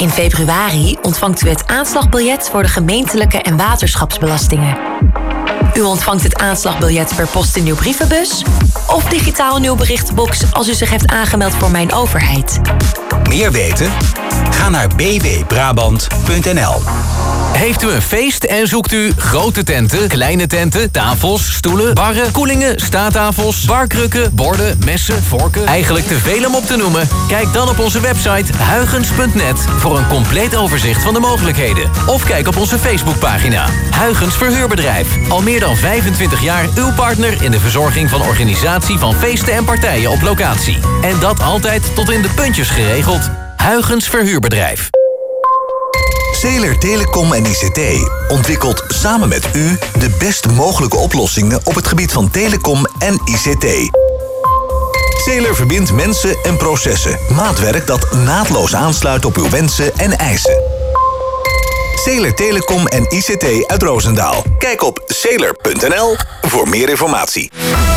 In februari ontvangt u het aanslagbiljet voor de gemeentelijke en waterschapsbelastingen. U ontvangt het aanslagbiljet per post in uw brievenbus of digitaal in uw berichtenbox als u zich heeft aangemeld voor Mijn Overheid. Meer weten? Ga naar bwbrabant.nl. Heeft u een feest en zoekt u grote tenten, kleine tenten, tafels, stoelen, barren, koelingen, staattafels, barkrukken, borden, messen, vorken? Eigenlijk te veel om op te noemen? Kijk dan op onze website huygens.net voor een compleet overzicht van de mogelijkheden. Of kijk op onze Facebookpagina. Huygens Verhuurbedrijf. Al meer dan 25 jaar uw partner in de verzorging van organisatie van feesten en partijen op locatie. En dat altijd tot in de puntjes geregeld. Huygens Verhuurbedrijf. Zeeler Telecom en ICT ontwikkelt samen met u de best mogelijke oplossingen op het gebied van telecom en ICT. Zeeler verbindt mensen en processen. Maatwerk dat naadloos aansluit op uw wensen en eisen. Zeeler Telecom en ICT uit Roosendaal. Kijk op zeeler.nl voor meer informatie.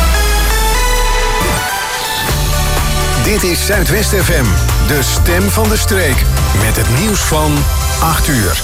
Dit is Zuidwest FM, de stem van de streek. Met het nieuws van 8 uur.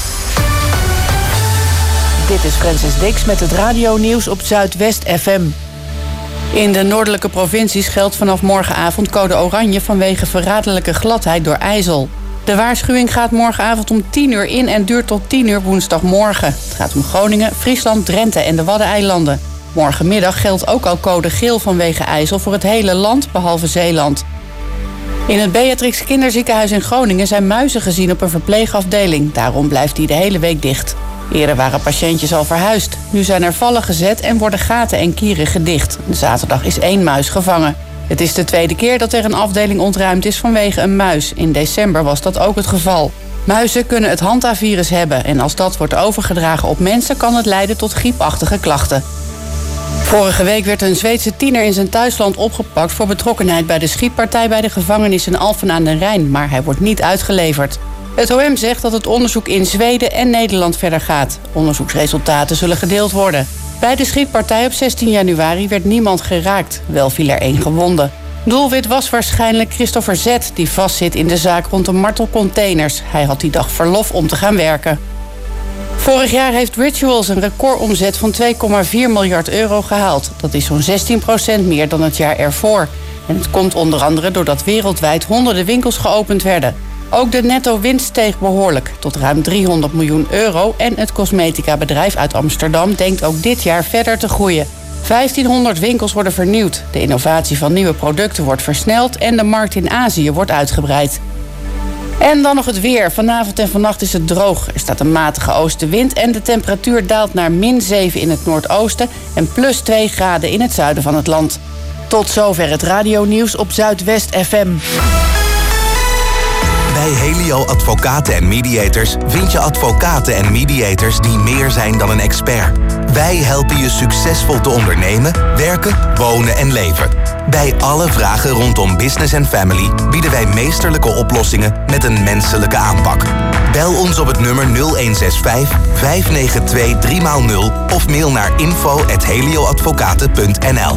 Dit is Francis Dix met het radionieuws op Zuidwest FM. In de noordelijke provincies geldt vanaf morgenavond code oranje vanwege verraderlijke gladheid door ijzel. De waarschuwing gaat morgenavond om 10 uur in en duurt tot 10 uur woensdagmorgen. Het gaat om Groningen, Friesland, Drenthe en de Waddeneilanden. Morgenmiddag geldt ook al code geel vanwege ijzel voor het hele land, behalve Zeeland. In het Beatrix Kinderziekenhuis in Groningen zijn muizen gezien op een verpleegafdeling. Daarom blijft die de hele week dicht. Eerder waren patiëntjes al verhuisd. Nu zijn er vallen gezet en worden gaten en kieren gedicht. Zaterdag is 1 muis gevangen. Het is de tweede keer dat er een afdeling ontruimd is vanwege een muis. In december was dat ook het geval. Muizen kunnen het hantavirus hebben en als dat wordt overgedragen op mensen kan het leiden tot griepachtige klachten. Vorige week werd een Zweedse tiener in zijn thuisland opgepakt voor betrokkenheid bij de schietpartij bij de gevangenis in Alphen aan den Rijn, maar hij wordt niet uitgeleverd. Het OM zegt dat het onderzoek in Zweden en Nederland verder gaat. Onderzoeksresultaten zullen gedeeld worden. Bij de schietpartij op 16 januari werd niemand geraakt. Wel viel er 1 gewonde. Doelwit was waarschijnlijk Christopher Z, die vastzit in de zaak rond de martelcontainers. Hij had die dag verlof om te gaan werken. Vorig jaar heeft Rituals een recordomzet van 2,4 miljard euro gehaald. Dat is zo'n 16% meer dan het jaar ervoor. En het komt onder andere doordat wereldwijd honderden winkels geopend werden. Ook de netto winst steeg behoorlijk, tot ruim 300 miljoen euro... en het cosmetica-bedrijf uit Amsterdam denkt ook dit jaar verder te groeien. 1500 winkels worden vernieuwd, de innovatie van nieuwe producten wordt versneld... en de markt in Azië wordt uitgebreid. En dan nog het weer. Vanavond en vannacht is het droog. Er staat een matige oostenwind en de temperatuur daalt naar -7 in het noordoosten... en +2 graden in het zuiden van het land. Tot zover het radionieuws op Zuidwest FM. Bij Helio Advocaten en Mediators vind je advocaten en mediators die meer zijn dan een expert. Wij helpen je succesvol te ondernemen, werken, wonen en leven. Bij alle vragen rondom business en family bieden wij meesterlijke oplossingen met een menselijke aanpak. Bel ons op het nummer 0165 592 3x0 of mail naar info@helioadvocaten.nl.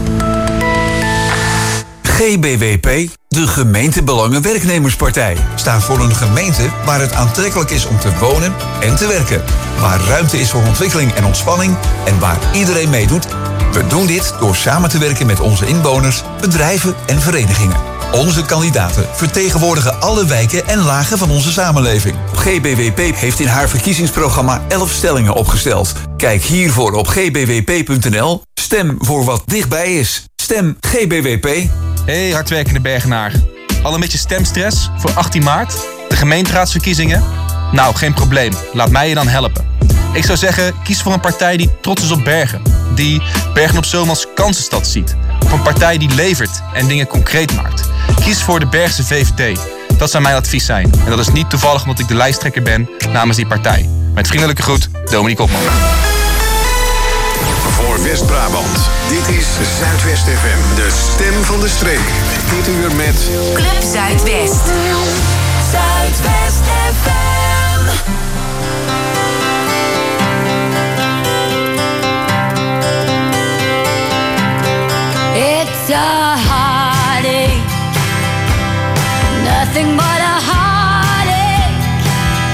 GBWP, de Gemeentebelangen-werknemerspartij, staat voor een gemeente waar het aantrekkelijk is om te wonen en te werken. Waar ruimte is voor ontwikkeling en ontspanning en waar iedereen meedoet. We doen dit door samen te werken met onze inwoners, bedrijven en verenigingen. Onze kandidaten vertegenwoordigen alle wijken en lagen van onze samenleving. GBWP heeft in haar verkiezingsprogramma 11 stellingen opgesteld. Kijk hiervoor op gbwp.nl. Stem voor wat dichtbij is. Stem GBWP. Hey hardwerkende Bergenaar. Al een beetje stemstress voor 18 maart? De gemeenteraadsverkiezingen? Nou, geen probleem. Laat mij je dan helpen. Ik zou zeggen, kies voor een partij die trots is op Bergen. Die Bergen op Zoom als kansenstad ziet. Of een partij die levert en dingen concreet maakt. Kies voor de Bergse VVD. Dat zou mijn advies zijn. En dat is niet toevallig omdat ik de lijsttrekker ben namens die partij. Met vriendelijke groet, Dominique Opman. Voor West-Brabant, dit is Zuidwest FM, de stem van de streek. Dit uur met Club Zuidwest. Zuidwest FM. It's a heartache, nothing but a heartache.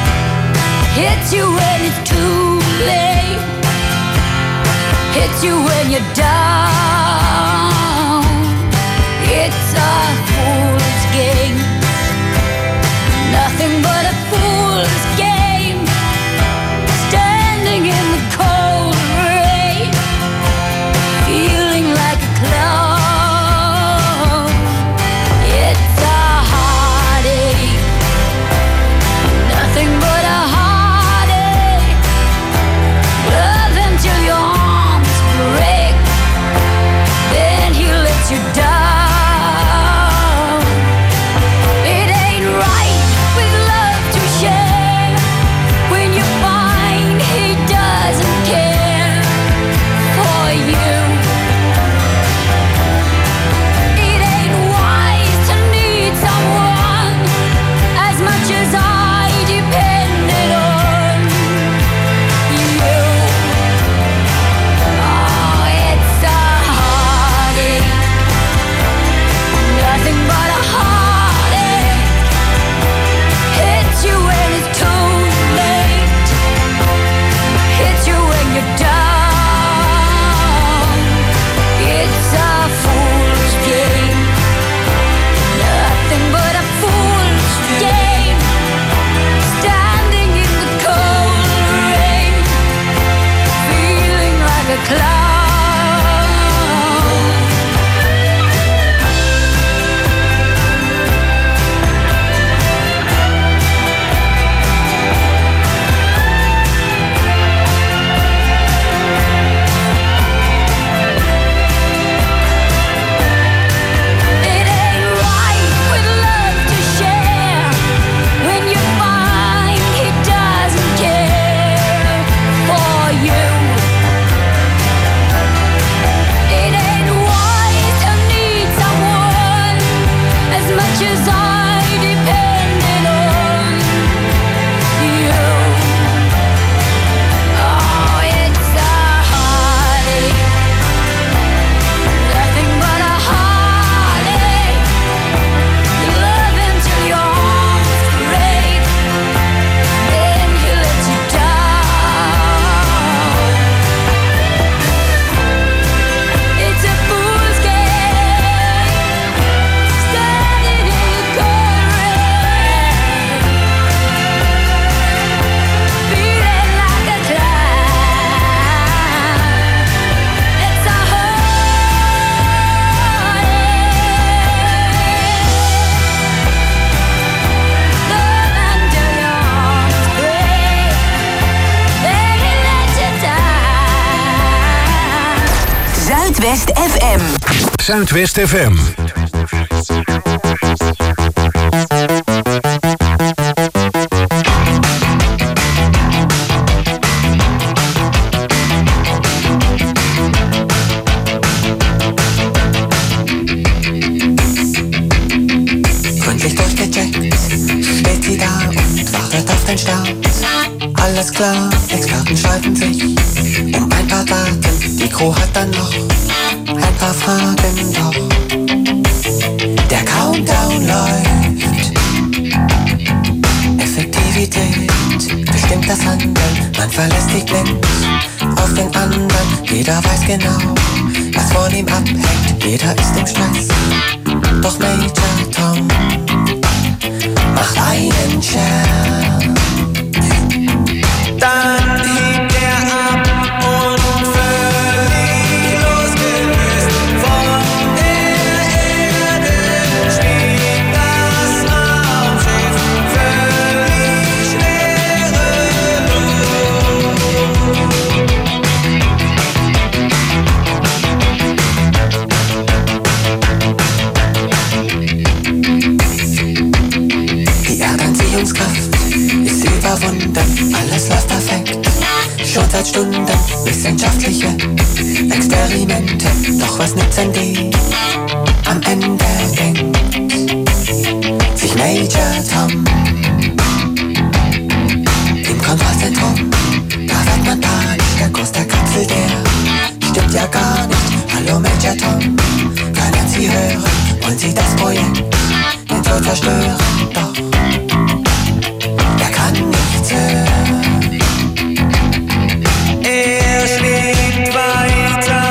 hits you when you're down. It's a fool's game, nothing but a fool's game. Standing in the cold rain, feeling like a clown. It's a heartache, nothing but a heartache. Love until your arms break, then he lets you down. It ain't right with love to share when you find he doesn't care for you. It ain't wise to need someone as much as I depended on you. Oh, it's a heartache, nothing but a heartache. Hits you when it's too late, hits you when you're down. It's a fool's game, nothing but a fool's game. Standing in the cold rain, feeling like a clown. It ain't right with love to share when you find he doesn't care for you. It ain't wise to need someone as much as I depended on you. Oh, it's a heartache, nothing but a heartache. Love until your arms break, then he lets you down. It's a fool's game, standing in the cold rain, feeling like a clown. It's a heartache. Love until your arms break, then he lets you down. Zuidwest FM. Zuidwest FM. Gründlich durchgecheckt, steht sie da und wartet auf den Start. Alles klar, Experten streiten sich um ein paar Daten. Die Crew hat dann noch ein paar Fragen, doch der Countdown läuft. Effektivität bestimmt das Handeln. Man verlässt sich blind auf den anderen. Jeder weiß genau, was von ihm abhängt. Jeder ist im Stress, doch Major Tom macht einen Scherz. Dann hebt er ab und völlig losgelöst von der Erde schwebt das Raumschiff völlig schwerelos. Die Erdanziehungskraft ist überwunden, alles läuft perfekt. Schon seit Stunden wissenschaftliche Experimente. Doch was nützen die? Am Ende denkt sich Major Tom im Kontrollzentrum. Da wird man panisch, der Kurs der Kapsel, der stimmt ja gar nicht. Hallo Major Tom, können Sie hören? Wollen Sie das Projekt den Tod zerstören? Doch er kann nichts hören. Er schwebt weiter.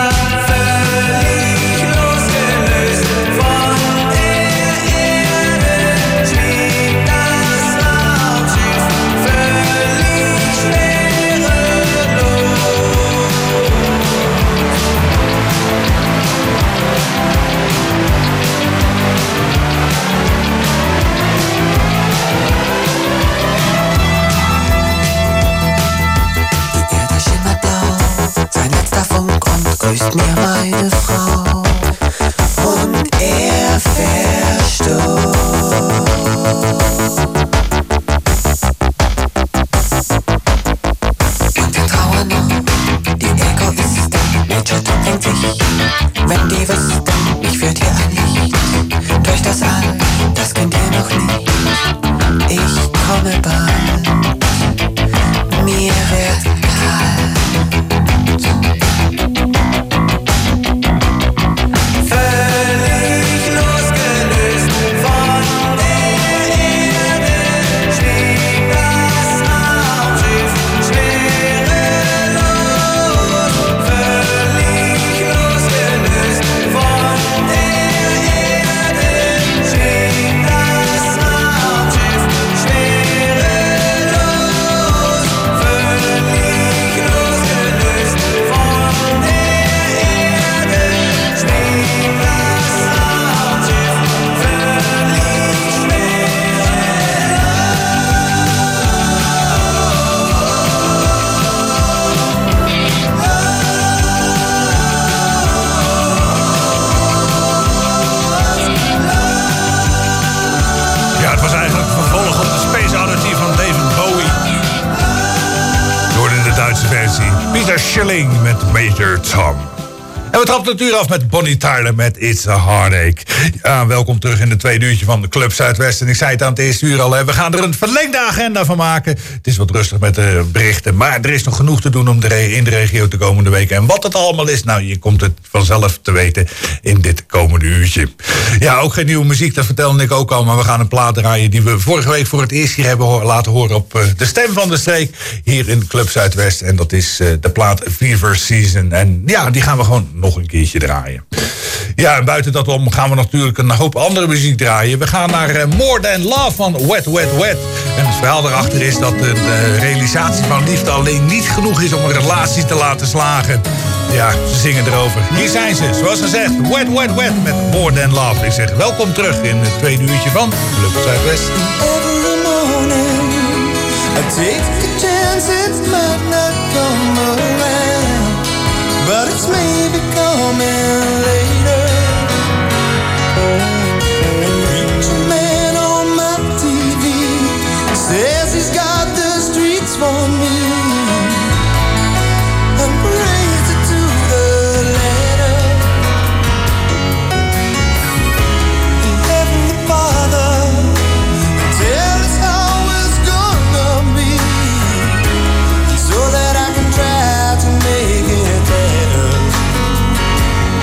eine Frau und er verstorb. Und wir trauern noch, die Egoisten, Nature drängt sich, wenn die wüssten, ich führt hier ein Licht durch das All, das kennt ihr noch nicht. Ich komme bald, mir wird kalt. Völlig losgelöst von der Erde schwebt das Raumschiff schwerelos. Völlig losgelöst von der Erde schwebt das Raumschiff schwerelos. Völlig losgelöst von der Erde schwebt das Raumschiff völlig schwerelos. Ja, het was eigenlijk een vervolg op de Space Oddity van David Bowie. Je hoorde de Duitse versie. Peter Schilling met Major Tom. En we trappen het uur af met Bonnie Tyler met It's a Heartache. Ja, welkom terug in het tweede uurtje van de Club Zuidwest. En ik zei het aan het eerste uur al, hè, we gaan er een verlengde agenda van maken. Het is wat rustig met de berichten, maar er is nog genoeg te doen om in de regio de komende weken. En wat het allemaal is, nou, je komt het vanzelf te weten in dit komende uurtje. Ja, ook geen nieuwe muziek, dat vertelde ik ook al, maar we gaan een plaat draaien die we vorige week voor het eerst hier hebben laten horen op de Stem van de Streek hier in Club Zuidwest. En dat is de plaat Fever Season. En ja, die gaan we gewoon nog een keertje draaien. Ja, en buiten dat om gaan we natuurlijk een hoop andere muziek draaien. We gaan naar More Than Love van Wet Wet Wet. En het verhaal daarachter is dat de realisatie van liefde alleen niet genoeg is om een relatie te laten slagen. Ja, ze zingen erover. Hier zijn ze, zoals gezegd, Wet Wet Wet met More Than Love. Ik zeg welkom terug in het tweede uurtje van Club Zuidwest. Every morning I take a chance it might not come around, but it's maybe coming later. And preacher man on my TV says he's got the streets for me, and praise it to the letter. Heavenly Father, tell us how it's gonna be, so that I can try to make it better.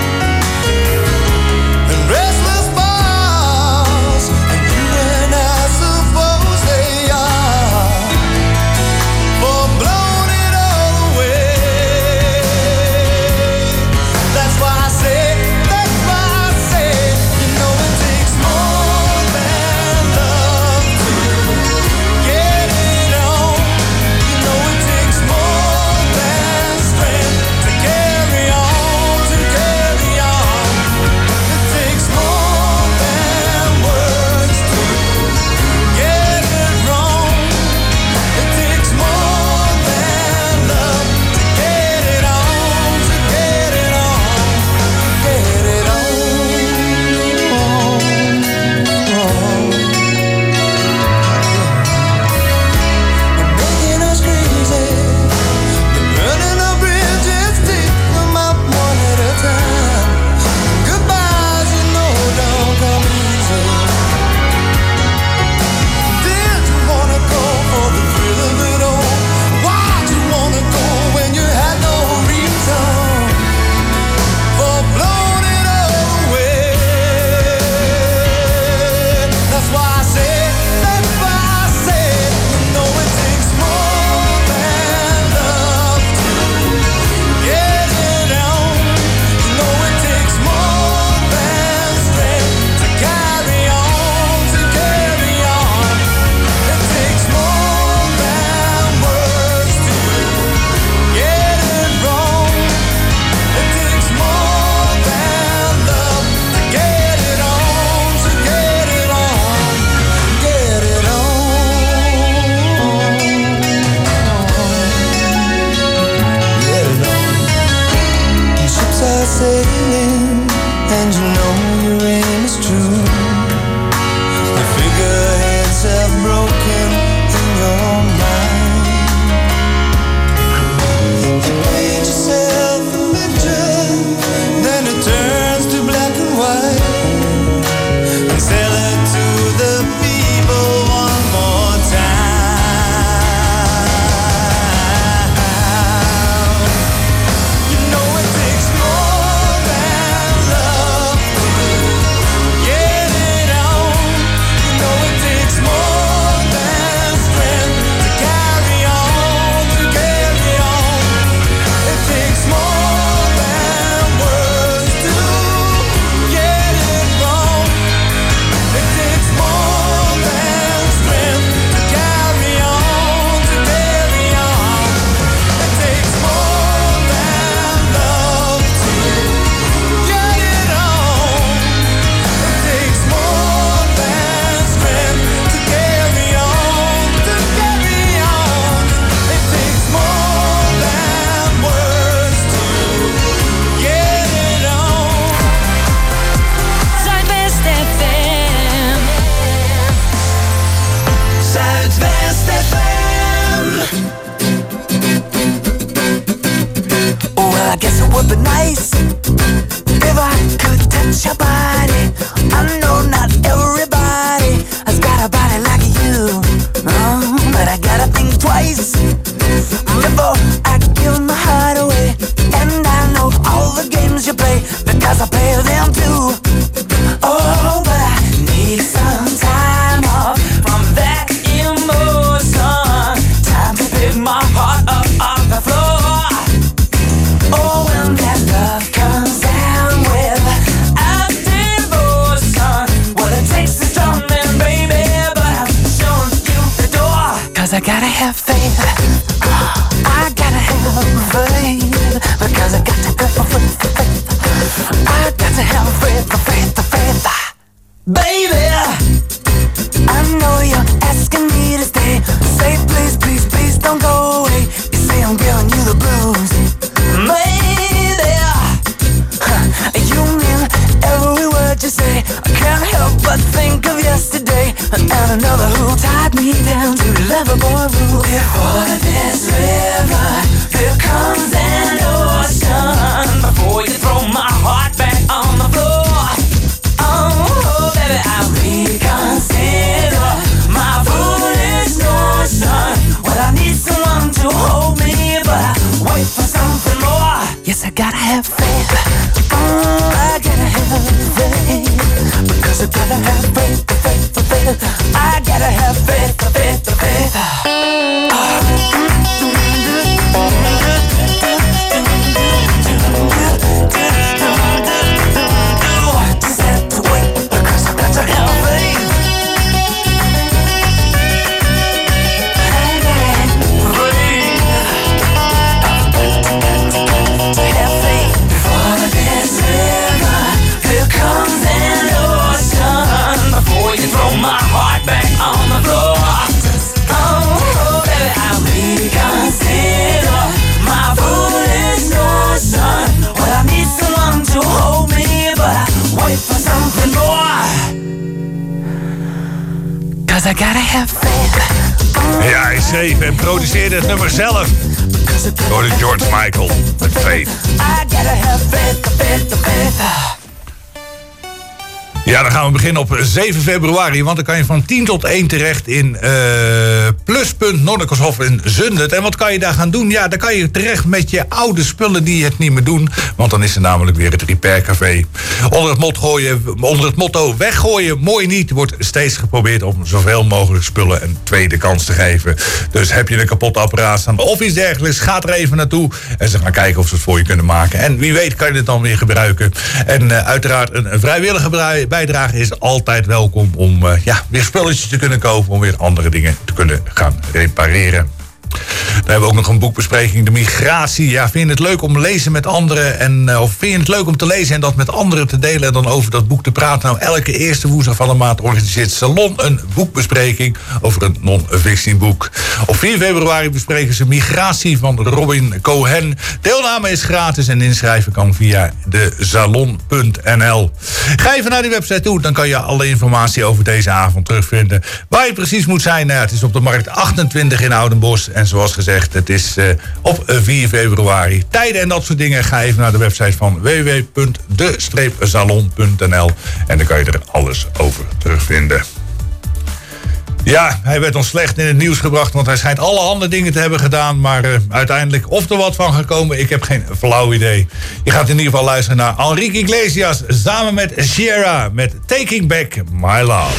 'cause I pay them too. Oh, but I need some time off from that emotion. Time to pick my heart up off the floor. Oh, when that love comes down without devotion, well, it takes a strong man, baby, but I'm showing you the door. 'Cause I gotta have faith. I gotta have faith. Because I got to have faith. I got to have faith. Baby, I know you're asking me to stay. Say please, please, please don't go away. You say I'm giving you the blues. Maybe you mean every word you say. I can't help but think of yesterday and another who tied me down to Loverboy rule. Before this river, there comes an ocean. Before you throw my heart back on the floor. Oh, baby, I reconsider my foolish notion. Well, I need someone to hold me, but I wait for something more. Yes, I gotta have faith. I gotta have faith. Because I gotta have faith. I gotta have faith. My heart back on the floor. Oh, baby, I reconsider my foolish notion. Well, I need someone to hold me, but I wait for something more. 'Cause I gotta have faith. Ja, hij schreef en produceerde het nummer zelf. Door de George Michael met Faith. I gotta have faith. Ja, dan gaan we beginnen op 7 februari. Want dan kan je van 10 tot 1 terecht in Pluspunt Nonnekeshof in Zundert. En wat kan je daar gaan doen? Ja, dan kan je terecht met je oude spullen die het niet meer doen. Want dan is er namelijk weer het Repair Café. Onder het motto weggooien, mooi niet, wordt steeds geprobeerd om zoveel mogelijk spullen een tweede kans te geven. Dus heb je een kapot apparaat staan of iets dergelijks, ga er even naartoe. En ze gaan kijken of ze het voor je kunnen maken. En wie weet kan je het dan weer gebruiken. En uiteraard een vrijwillige bijdrage is altijd welkom om weer spulletjes te kunnen kopen, om weer andere dingen te kunnen gaan repareren. Dan hebben we ook nog een boekbespreking, de migratie. Ja, vind je het leuk om lezen met anderen of vind je het leuk om te lezen en dat met anderen te delen en dan over dat boek te praten? Nou, elke eerste woensdag van de maand organiseert Salon een boekbespreking over een non-fiction boek. Op 4 februari bespreken ze Migratie van Robin Cohen. Deelname is gratis en inschrijven kan via de salon.nl. Ga even naar die website toe, dan kan je alle informatie over deze avond terugvinden. Waar je precies moet zijn, nou, het is op de Markt 28 in Oudenbosch. En zoals gezegd, het is op 4 februari. Tijden en dat soort dingen, ga even naar de website van www.de-salon.nl. En dan kan je er alles over terugvinden. Ja, hij werd ons slecht in het nieuws gebracht, want hij schijnt allerhande dingen te hebben gedaan. Maar uiteindelijk, of er wat van gekomen, ik heb geen flauw idee. Je gaat in ieder geval luisteren naar Enrique Iglesias samen met Sierra met Taking Back My Love.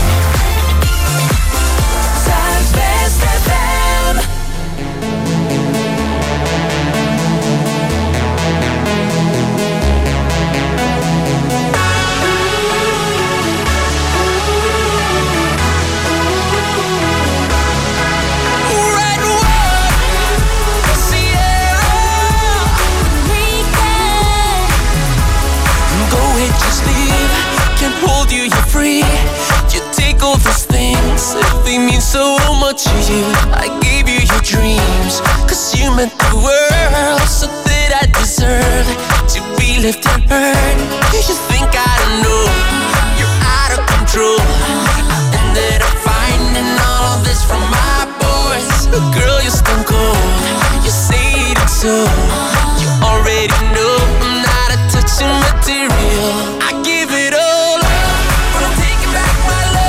All those things, they mean so much to you. I gave you your dreams, 'cause you meant the world. So that I deserve to be left and heard. You think I don't know, you're out of control. I ended up finding all of this from my boys. Girl, you're stone cold, you say it so. You already know I'm not a touching material. I give it all up, but I'm taking back my love.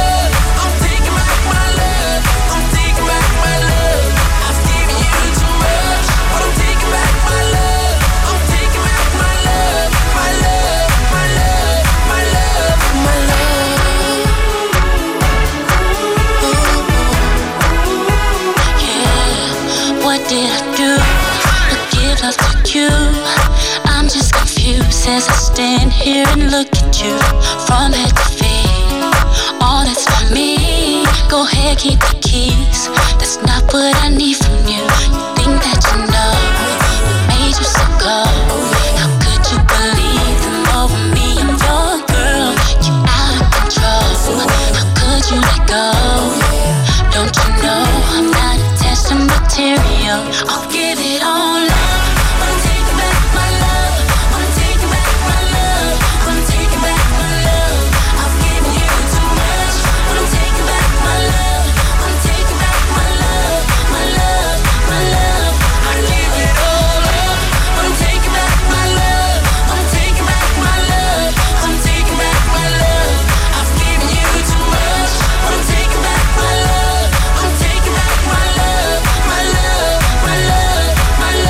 as I stand here and look at you from head to feet. All that's for me. Go ahead, keep the keys. That's not what I need from you. You think that you know what made you so cold? How could you believe them over me? I'm your girl. You out of control. How could you let go? Don't you know I'm not attached to material? I'll give it all up. Wanna take it back, my love. Wanna take it back, my love. Wanna take it back, my love. I've given you too much. Wanna take it back, my love. Wanna take it back, my love. My love, my love. I give it all up. Wanna take it back, my love. Wanna take it back, my love. Wanna take it back, my love. I've given you too much. Wanna take it back, my love. Wanna take it back, my love. My love, my love, my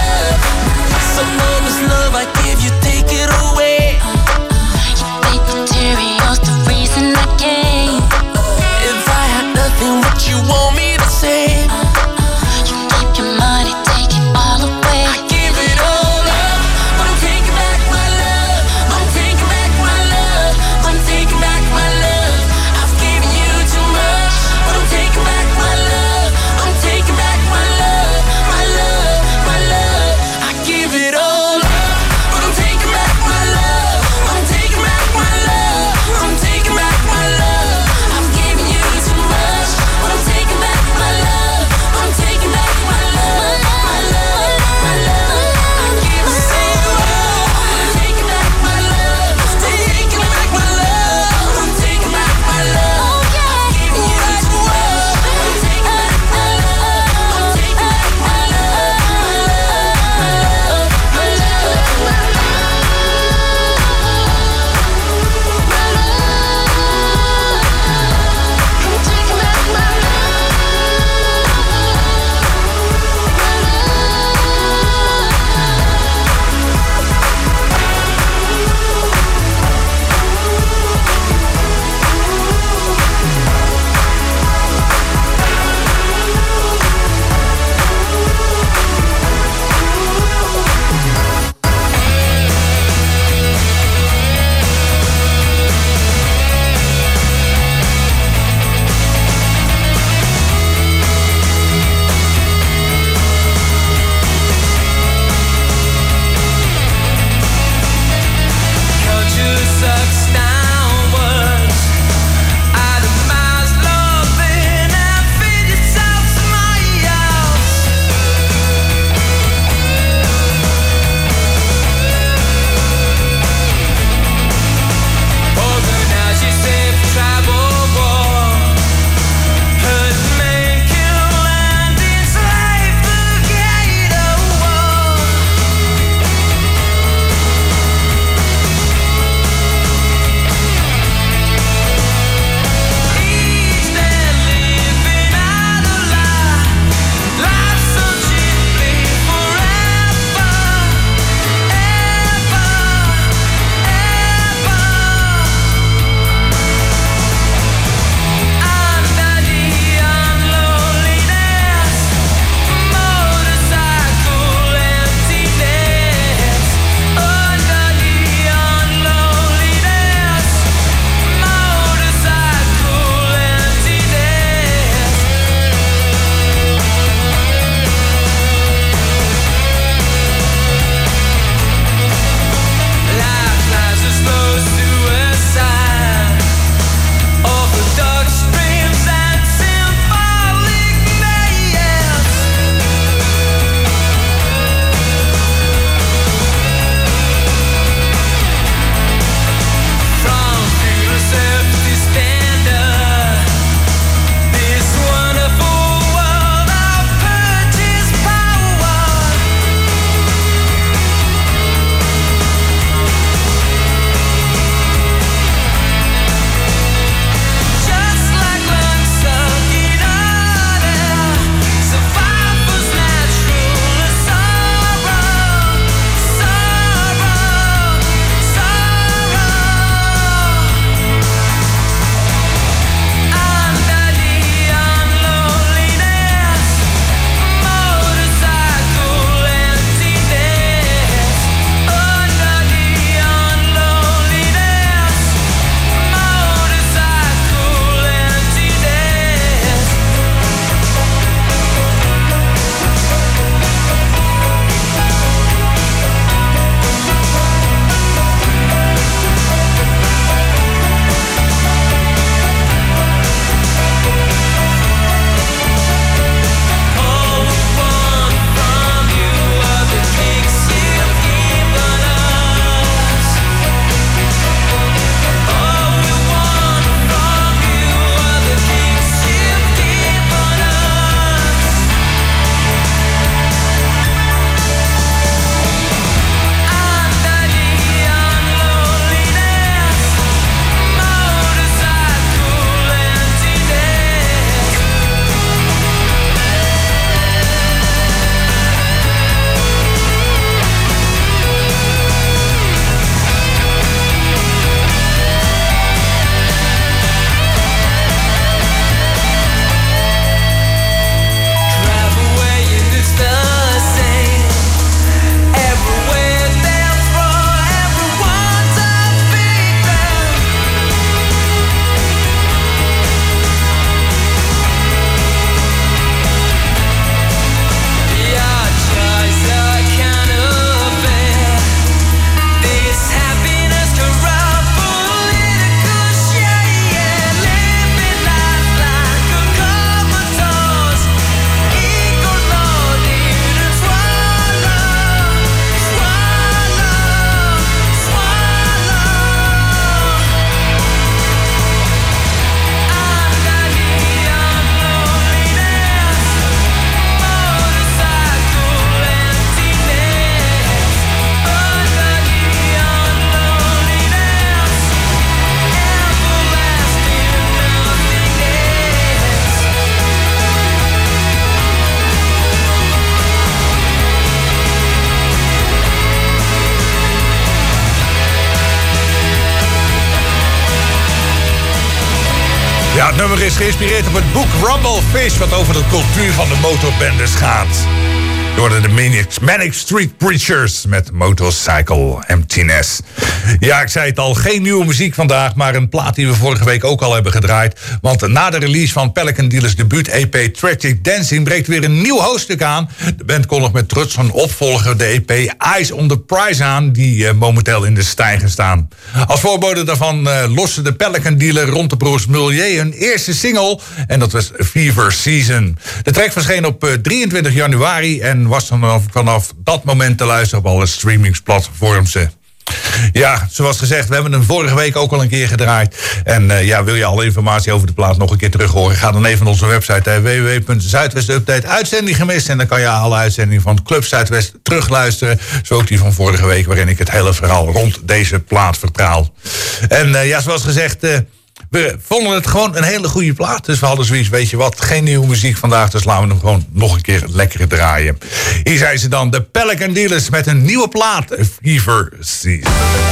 Ja, het nummer is geïnspireerd op het boek Rumblefish, wat over de cultuur van de motorbendes gaat. Door de Manic Street Preachers met Motorcycle Emptiness. Ja, ik zei het al, geen nieuwe muziek vandaag, maar een plaat die we vorige week ook al hebben gedraaid. Want na de release van Pelican Dealers debuut-EP Tragic Dancing breekt weer een nieuw hoofdstuk aan. De band kondigt met trots een opvolger, de EP Eyes on the Prize aan, die momenteel in de stijger staan. Als voorbode daarvan loste de Pelican Dealer rond de broers Mulier hun eerste single, en dat was Fever Season. De track verscheen op 23 januari en was dan vanaf dat moment te luisteren op alle streamingsplatforms. Ja, zoals gezegd, we hebben hem vorige week ook al een keer gedraaid. En wil je alle informatie over de plaat nog een keer terug horen? Ga dan even naar onze website www.zuidwestupdate uitzending gemist. En dan kan je alle uitzendingen van Club Zuidwest terugluisteren. Zo ook die van vorige week, waarin ik het hele verhaal rond deze plaat vertaal. En zoals gezegd, we vonden het gewoon een hele goede plaat. Dus we hadden zoiets, weet je wat, geen nieuwe muziek vandaag. Dus laten we hem gewoon nog een keer lekker draaien. Hier zijn ze dan, de Pelican Dealers met een nieuwe plaat, Fever Season.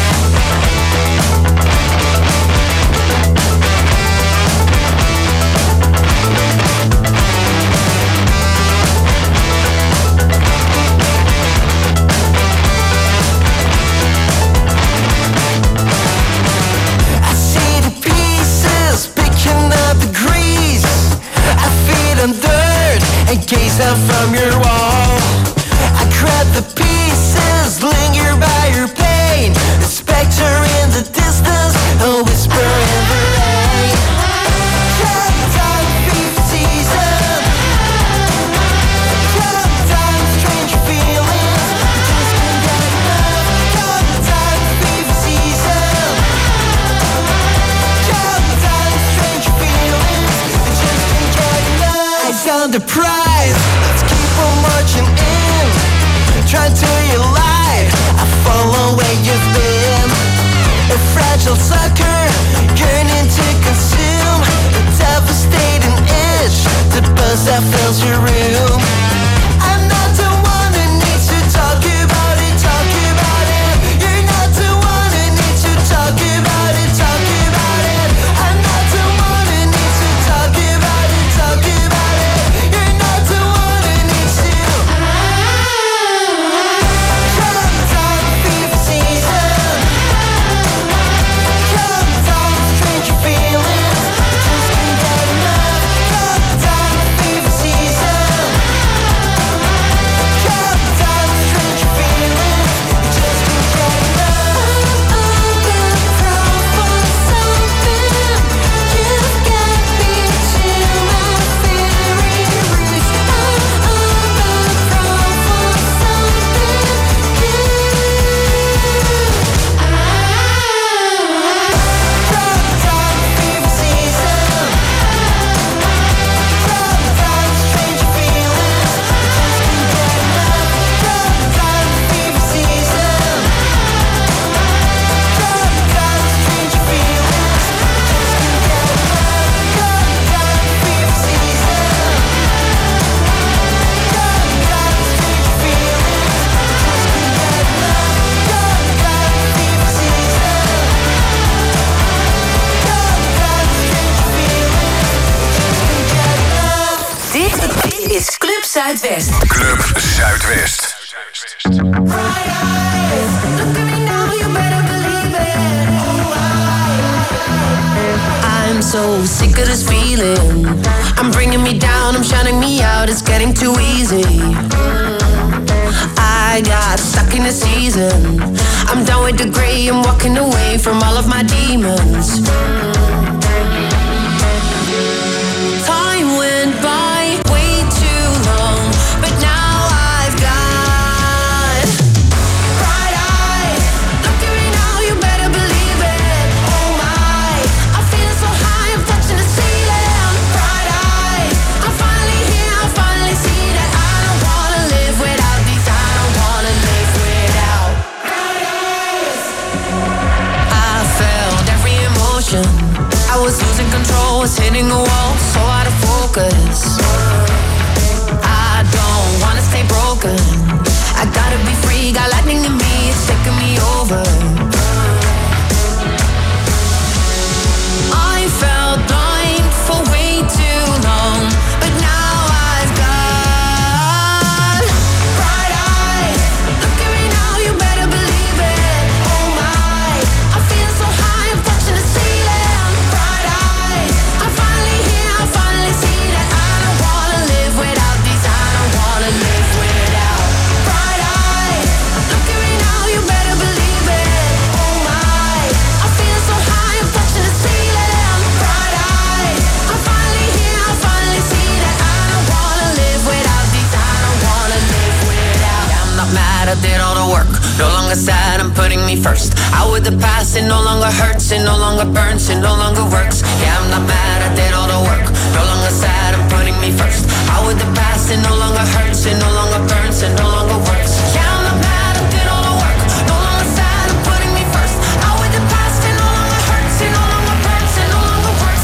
Gaze out from your wall. I grab the pieces, linger by your pain. A specter in the distance, a whisper in the rain. Countdown, fever season. Countdown, strange feelings. You just can't get enough. Countdown, fever season. Countdown, strange feelings. You just can't get enough. I found a prize. Let's keep on marching in. Try to your life. I follow where you've been. A fragile sucker, yearning to consume. A devastating itch, the buzz that fills your room. I'm not the one who needs to talk about it, talk about it. You're not the one who needs to talk about it, talk about it. I'm not the one who needs to talk about it, talk about it. You're not the one who needs to. Countdown, fever season. Countdown, strange feelings. Just can't get enough. Countdown, fever season. Countdown, strange feelings. Just can't get enough. I'm gonna crawl for something. You've got me to my very roots. I'm gonna crawl for something. Countdown, fever season. Countdown, strange feelings. Just can't get enough. Countdown, fever season. Countdown, strange feelings. Just can't get enough. Countdown, fever season. Countdown, strange feelings. Just can't get enough. Countdown, fever season. Countdown, strange feelings. Just can't get enough. Dit is Club Zuidwest. Club Zuidwest. I'm so sick of this feeling. I'm bringing me down, I'm shutting me out. It's getting too easy. I got stuck in the season. I'm done with the gray, I'm walking away from all of my demons. Time went by way too long, but now I've got bright eyes. Look at me now, you better believe it. Oh my, I'm feeling so high, I'm touching the ceiling. Bright eyes, I'm finally here, I finally see that I don't wanna live without these. I don't wanna live without bright eyes. I felt every emotion. I was losing control, was hitting a wall, so out of focus. I don't wanna stay broken. I gotta be free, got lightning in me, it's taking me over. I felt blind longer sad, I'm putting me first. Out with the past, it no longer hurts, it no longer burns, it no longer works. Yeah, I'm not mad, I did all the work. No longer sad, I'm putting me first. Out with the past, it no longer hurts, it no longer burns, it no longer works. Yeah, I'm not mad, I did all the work. No longer sad, I'm putting me first. Out with the past, it no longer hurts, it no longer burns, it no longer works.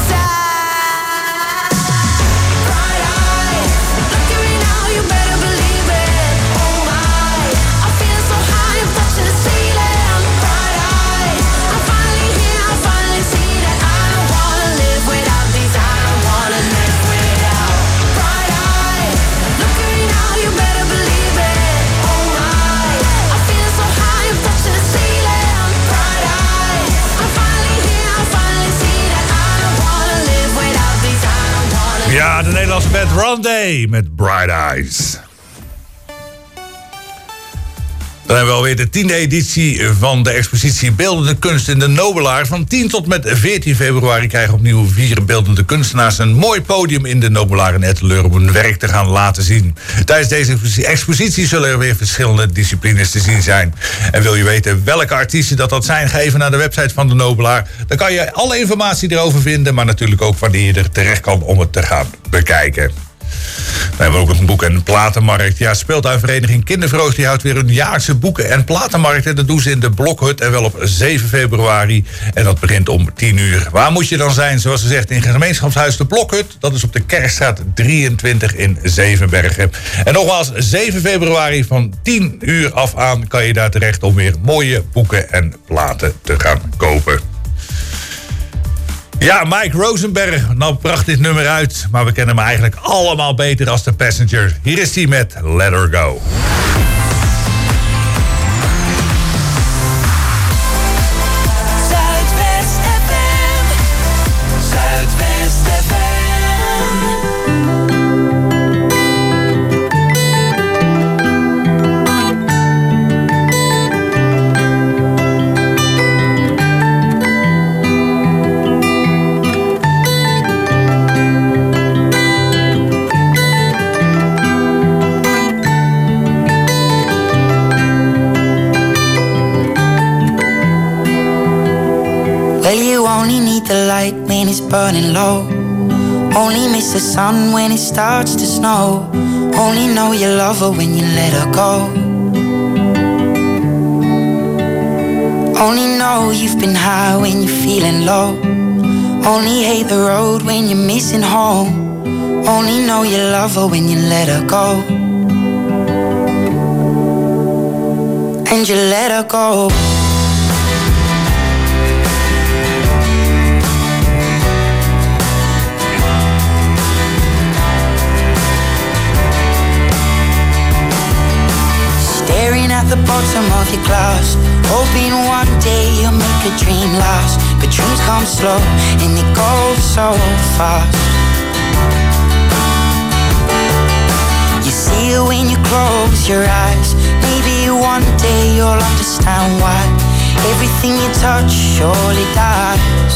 Bright eyes, look at me now, you better believe it. Oh my, I'm feeling so high, I'm touching the ceiling. Bright eyes, I'm finally here, I finally see that I don't wanna live without these, I don't wanna live without. Bright eyes, look at me now, you better believe it. Oh my, I'm feeling so high, I'm touching the ceiling. Bright eyes, I'm finally here, I finally see that I don't wanna live without these, I don't wanna. Ja, de Nederlandse band Rondé met Bright Eyes. Dan hebben we alweer de 10e editie van de expositie Beeldende Kunst in de Nobelaar. Van 10 tot met 14 februari krijgen opnieuw 4 beeldende kunstenaars een mooi podium in de Nobelaar in Etteleur om hun werk te gaan laten zien. Tijdens deze expositie zullen er weer verschillende disciplines te zien zijn. En wil je weten welke artiesten dat zijn, ga even naar de website van de Nobelaar. Dan kan je alle informatie erover vinden, maar natuurlijk ook wanneer je er terecht kan om het te gaan bekijken. Dan hebben we ook nog een boeken- en platenmarkt. Ja, speeltuinvereniging Kindervroos die houdt weer een jaarlijkse boeken- en platenmarkt. En dat doen ze in de Blokhut en wel op 7 februari. En dat begint om 10 uur. Waar moet je dan zijn? Zoals gezegd in gemeenschapshuis de Blokhut. Dat is op de Kerkstraat 23 in Zevenbergen. En nogmaals, 7 februari van 10 uur af aan kan je daar terecht om weer mooie boeken en platen te gaan kopen. Ja, Mike Rosenberg, nou bracht dit nummer uit, maar we kennen hem eigenlijk allemaal beter als The Passenger. Hier is hij met Let Her Go. Zuidwest FM. Zuidwest FM. Well, you only need the light when it's burning low. Only miss the sun when it starts to snow. Only know you love her when you let her go. Only know you've been high when you're feeling low. Only hate the road when you're missing home. Only know you love her when you let her go. And you let her go. Staring at the bottom of your glass, hoping one day you'll make a dream last. But dreams come slow and they go so fast. You see it when you close your eyes. Maybe one day you'll understand why everything you touch surely dies.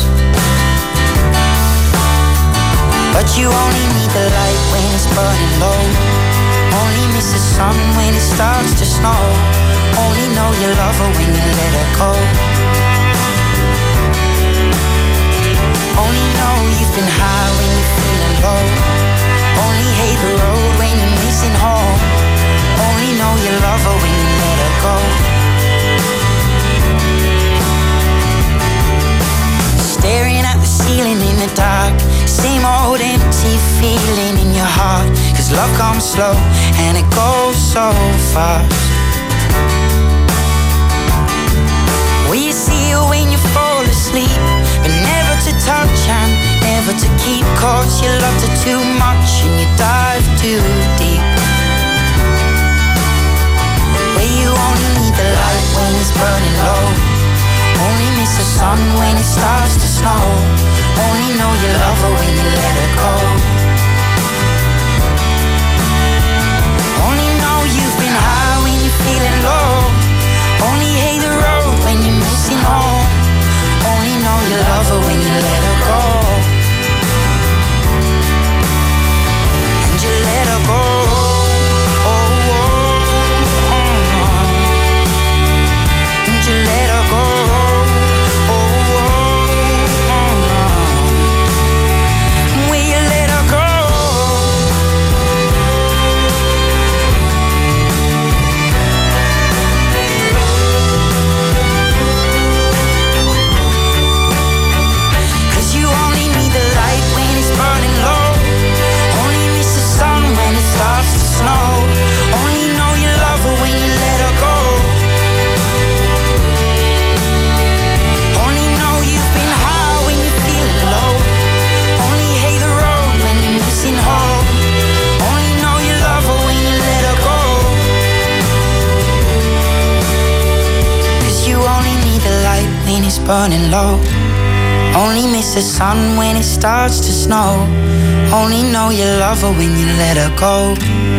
But you only need the light when it's burning low. Only miss the sun when it starts to snow. Only know you love her when you let her go. Only know you've been high when you're feeling low. Only hate the road when you're missing home. Only know you love her when you let her go. Staring at the ceiling in the dark. Same old empty feeling in your heart. Cause love comes slow and it goes so fast. Will you see it when you fall asleep? But never to touch and never to keep. Cause you loved her too much and you dive too deep. Where you only need the light when it's burning low. Only miss the sun when it starts to snow. Only know you love her when you let her go. Only know you've been high when you're feeling low. Only hate the road when you're missing home. Only know you love her when you let her go. And you let her go. running low. Only miss the sun when it starts to snow. Only know you love her when you let her go.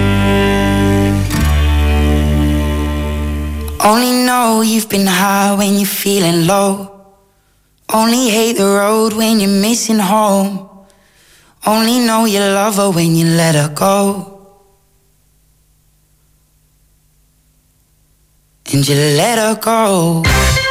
Only know you've been high when you're feeling low. Only hate the road when you're missing home. Only know you love her when you let her go. And you let her go.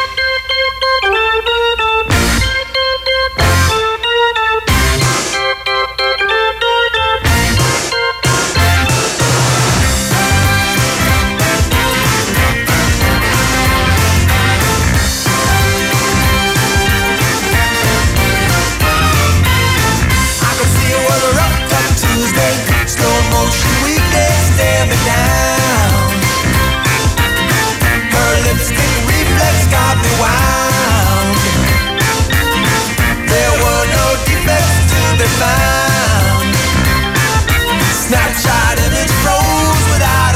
Snapshot image froze without a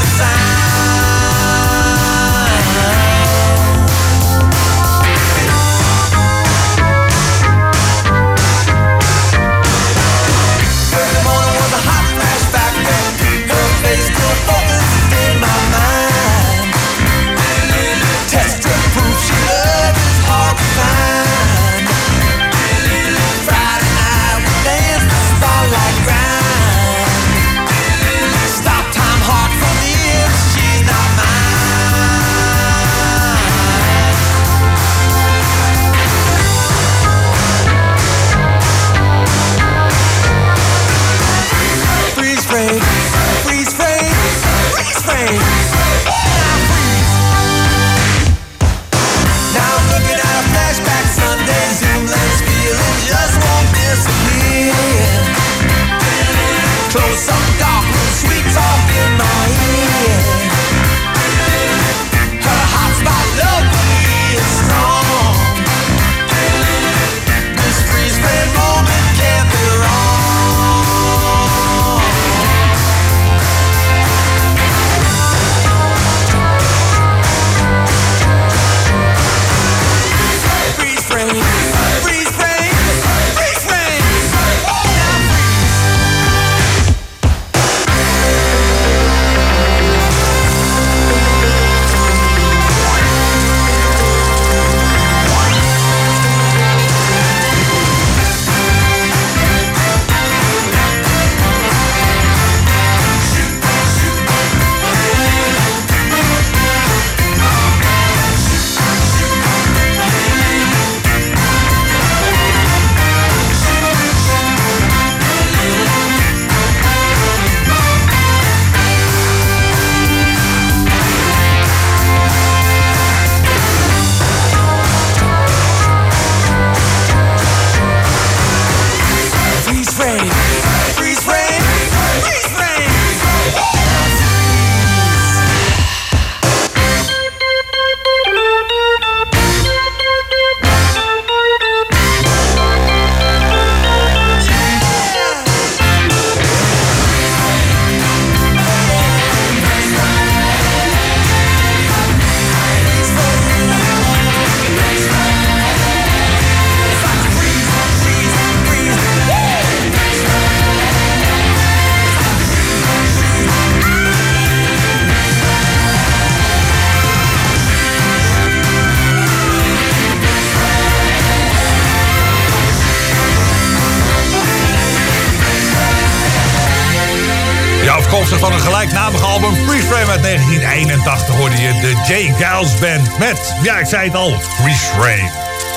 Thursday morning was a hot flashback then. Her face still focused in my mind. Test and proof she loves is hard to find. Friday night we danced the starlight grind. Close up dark room, sweet talk in my ear. Her heart's my love is strong. This freeze-frame moment can't be wrong. Freeze-frame, freeze-frame, freeze-frame. Afkomstig van een gelijknamige album Freeze Frame uit 1981 hoorde je de J. Giles Band met, ja ik zei het al, Freeze Frame.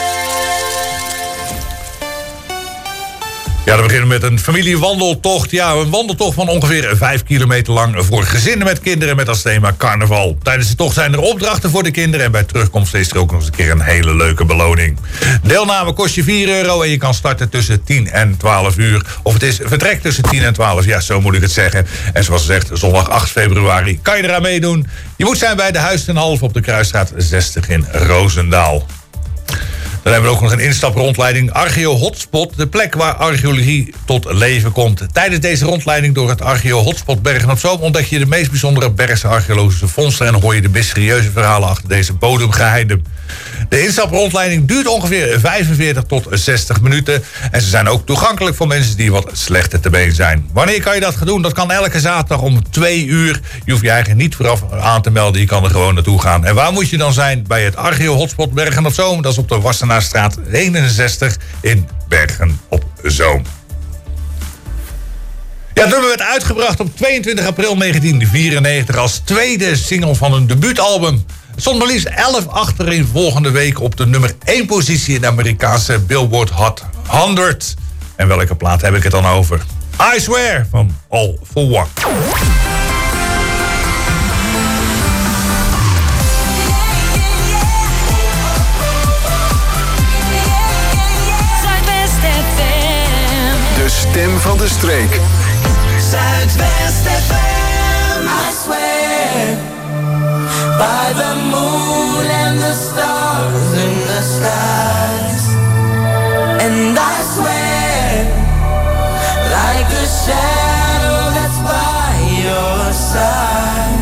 Ja, we beginnen met een familiewandeltocht. Ja, een wandeltocht van ongeveer 5 kilometer lang voor gezinnen met kinderen met als thema carnaval. Tijdens de tocht zijn er opdrachten voor de kinderen en bij terugkomst is er ook nog eens een keer een hele leuke beloning. Deelname kost je €4 en je kan starten tussen 10 en 12 uur. Of het is vertrek tussen 10 en 12, ja zo moet ik het zeggen. En zoals gezegd, zondag 8 februari kan je eraan meedoen. Je moet zijn bij de Huis ten Halve op de Kruisstraat 60 in Roosendaal. Dan hebben we ook nog een instaprondleiding Archeo Hotspot. De plek waar archeologie tot leven komt. Tijdens deze rondleiding door het Archeo Hotspot Bergen op Zoom ontdek je de meest bijzondere Bergse archeologische vondsten en hoor je de mysterieuze verhalen achter deze bodemgeheimen. De instaprondleiding duurt ongeveer 45 tot 60 minuten. En ze zijn ook toegankelijk voor mensen die wat slechter te been zijn. Wanneer kan je dat gaan doen? Dat kan elke zaterdag om 2 uur. Je hoeft je eigenlijk niet vooraf aan te melden. Je kan er gewoon naartoe gaan. En waar moet je dan zijn? Bij het Archeo Hotspot Bergen op Zoom. Dat is op de Wassenaarstraat 61 in Bergen op Zoom. Ja, het nummer werd uitgebracht op 22 april 1994 als tweede single van een debuutalbum. Het stond maar liefst 11 achterin volgende week op de nummer 1 positie in de Amerikaanse Billboard Hot 100. En welke plaat heb ik het dan over? I Swear van All for One. De stem van de streek. Zuidwest FM. I swear by the moon and the stars in the skies. And I swear like a shadow that's by your side.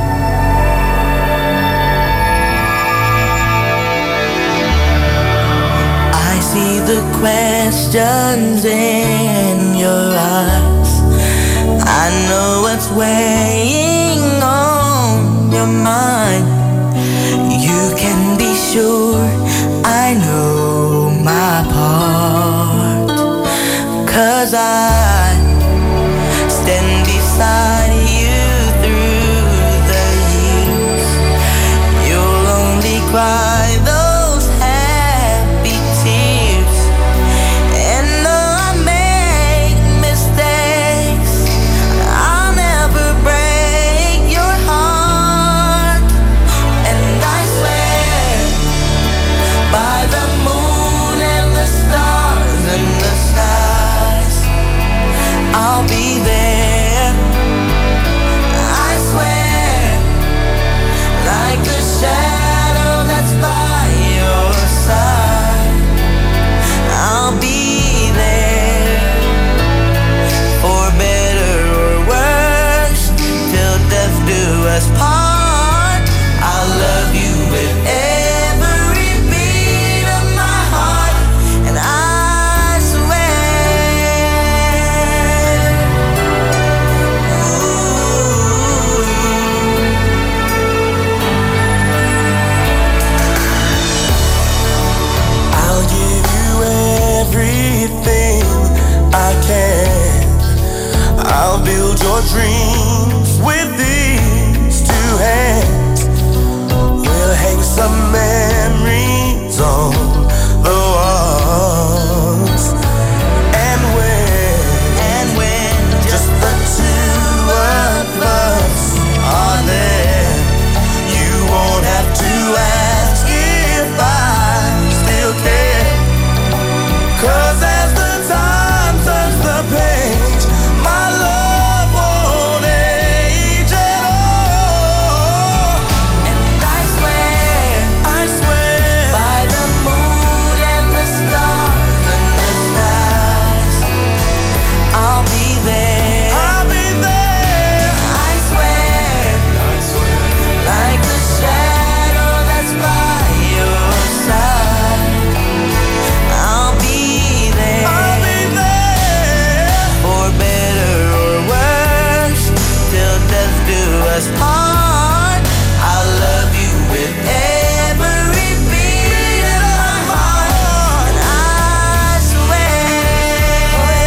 I see the questions in your eyes. I know what's weighing on your mind. You can be sure I know my part. 'Cause I stand beside you through the years. You'll only cry those happy tears. And though I make mistakes, I'll never break your heart. And I swear by the moon and the stars and the skies, I'll be there. I swear like the shadow that's by your side, I'll be there for better or worse till death do us part. I'll love you with every beat of my heart, and I swear. I'll give you everything I can. I'll build your dreams with these two hands. We'll hang some memories on the walls. And when just the two of us are there, you won't have to ask if I still care. 'Cause as the time turns the page, my love won't age at all. And I swear by the moon and the stars and the skies, I'll be there. I'll be there. I swear like the shadow that's by your side, I'll be there. I'll be there for better or worse till death do us part. I'll love you with every beat of my heart, and I swear.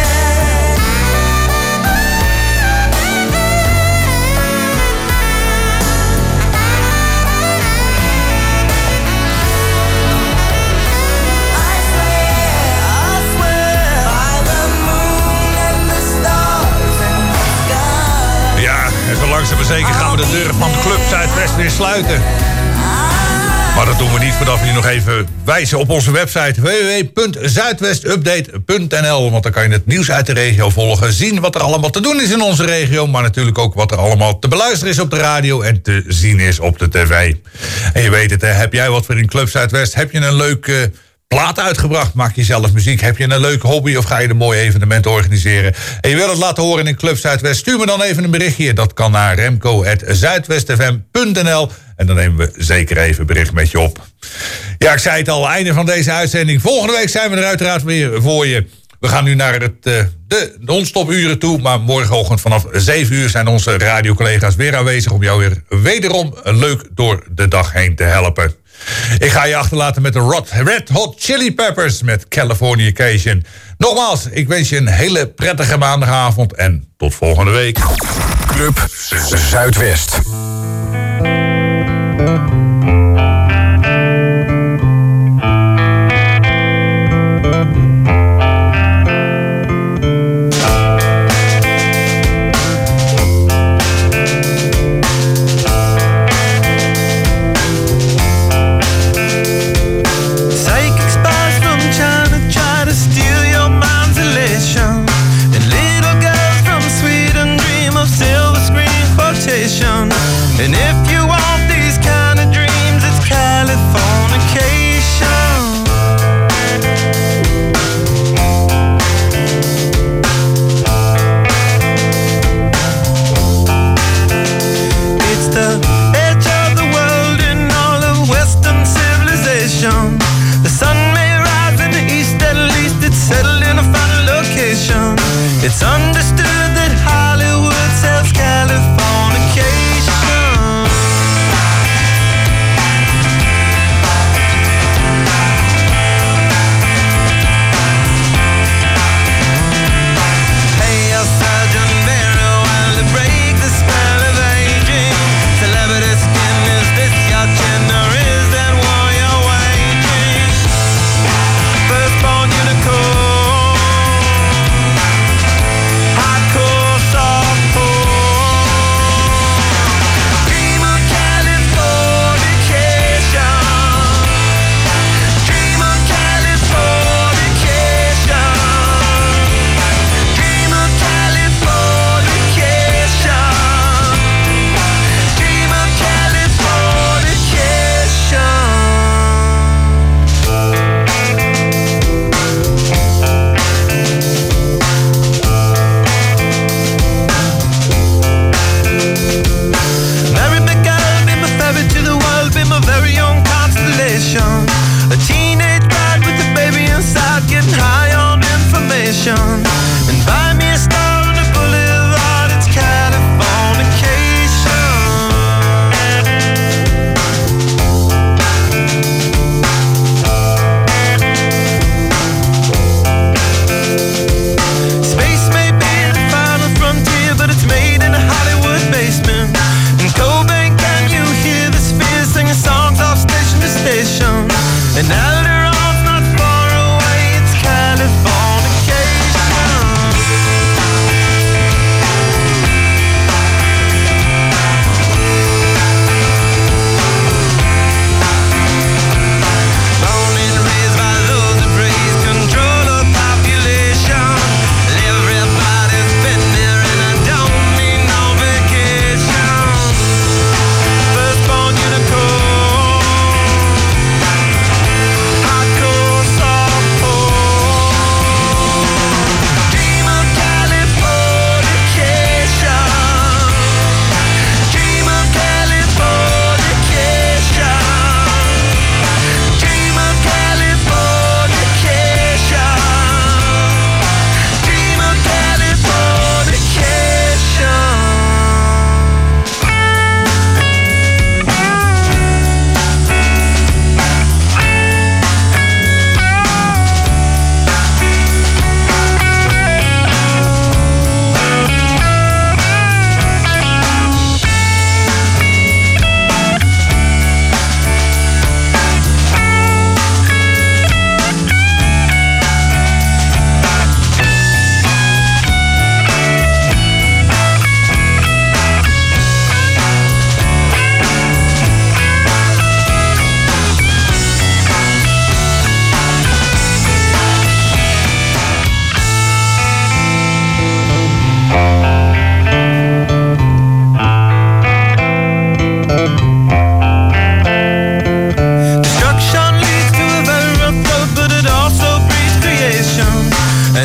I swear by the moon and the stars and the sky. Ja, en zo langzaam maar zeker gaan we de deuren van Club Zuidwest weer sluiten. Maar dat doen we niet voordat we je nog even wijzen op onze website www.zuidwestupdate.nl. Want dan kan je het nieuws uit de regio volgen, zien wat er allemaal te doen is in onze regio, maar natuurlijk ook wat er allemaal te beluisteren is op de radio en te zien is op de tv. En je weet het, hè, heb jij wat voor in Club Zuidwest? Heb je een leuk plaat uitgebracht. Maak je zelf muziek. Heb je een leuke hobby of ga je een mooi evenement organiseren? En je wil het laten horen in Club Zuidwest? Stuur me dan even een berichtje. Dat kan naar remco@zuidwestfm.nl. En dan nemen we zeker even een bericht met je op. Ja, ik zei het al, einde van deze uitzending. Volgende week zijn we er uiteraard weer voor je. We gaan nu naar de non-stop uren toe. Maar morgenochtend vanaf 7 uur zijn onze radiocollega's weer aanwezig om jou weer wederom leuk door de dag heen te helpen. Ik ga je achterlaten met de Red Hot Chili Peppers met Californication. Nogmaals, ik wens je een hele prettige maandagavond en tot volgende week. Club Zuidwest. And if you want these kind of dreams, it's Californication. It's the edge of the world in all of Western civilization. The sun may rise in the east, at least it's settled in a final location. It's understood that Hollywood sells Californication. A teenage bride with a baby inside, getting high on information. And buy me a star on the boulevard, it's Californication. Space may be the final frontier, but it's made in a Hollywood basement. In Cobain, can you hear the spheres singing songs off station to station? And Alderon's not far away, it's Californication.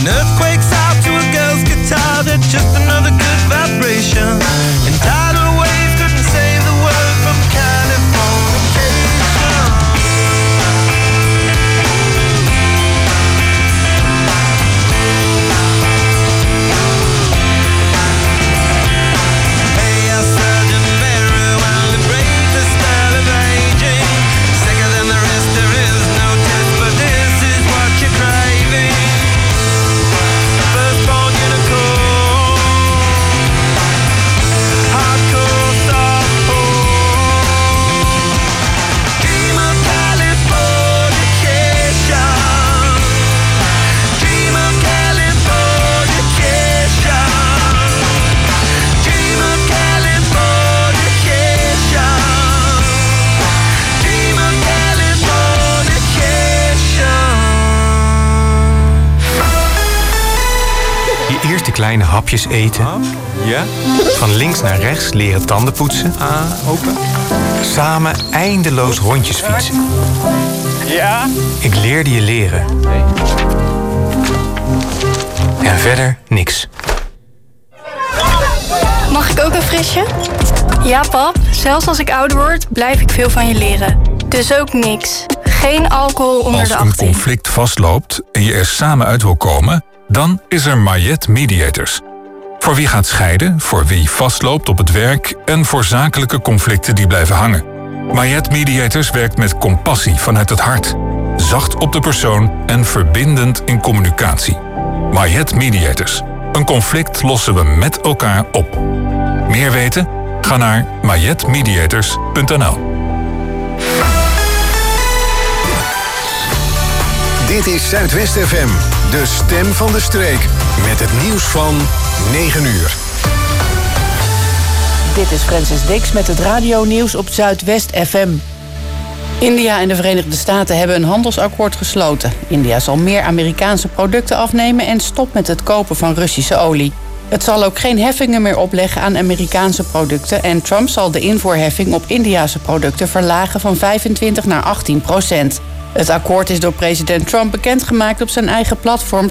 An earthquake's out to a girl's guitar, they're just another good vibration. And tidal waves couldn't save the world from Californication. Hey, our surgeon very well to break the spell of aging. Sicker than the rest, there is no test, but this is what you're craving. Firstborn unicorn, hardcore softcore. Dream of Californication. Dream of Californication. Dream of Californication. Dream of Californication. Je eerste kleine hapjes eten. Ja? Van links naar rechts leren tanden poetsen. Open. Samen eindeloos rondjes fietsen. Ja? Ik leerde je leren. En verder niks. Mag ik ook een frisje? Ja, pap. Zelfs als ik ouder word, blijf ik veel van je leren. Dus ook niks. Geen alcohol onder Als de een 18. conflict vastloopt en je er samen uit wil komen, dan is er Mayet Mediators. Voor wie gaat scheiden, voor wie vastloopt op het werk en voor zakelijke conflicten die blijven hangen. Mayet Mediators werkt met compassie vanuit het hart, zacht op de persoon en verbindend in communicatie. Mayet Mediators. Een conflict lossen we met elkaar op. Meer weten? Ga naar mayetmediators.nl. Dit is Zuidwest FM, de stem van de streek. Met het nieuws van 9 uur. Dit is Francis Dix met het radionieuws op Zuidwest FM. India en de Verenigde Staten hebben een handelsakkoord gesloten. India zal meer Amerikaanse producten afnemen en stopt met het kopen van Russische olie. Het zal ook geen heffingen meer opleggen aan Amerikaanse producten en Trump zal de invoerheffing op Indiase producten verlagen van 25 naar 18%. Het akkoord is door president Trump bekendgemaakt op zijn eigen platform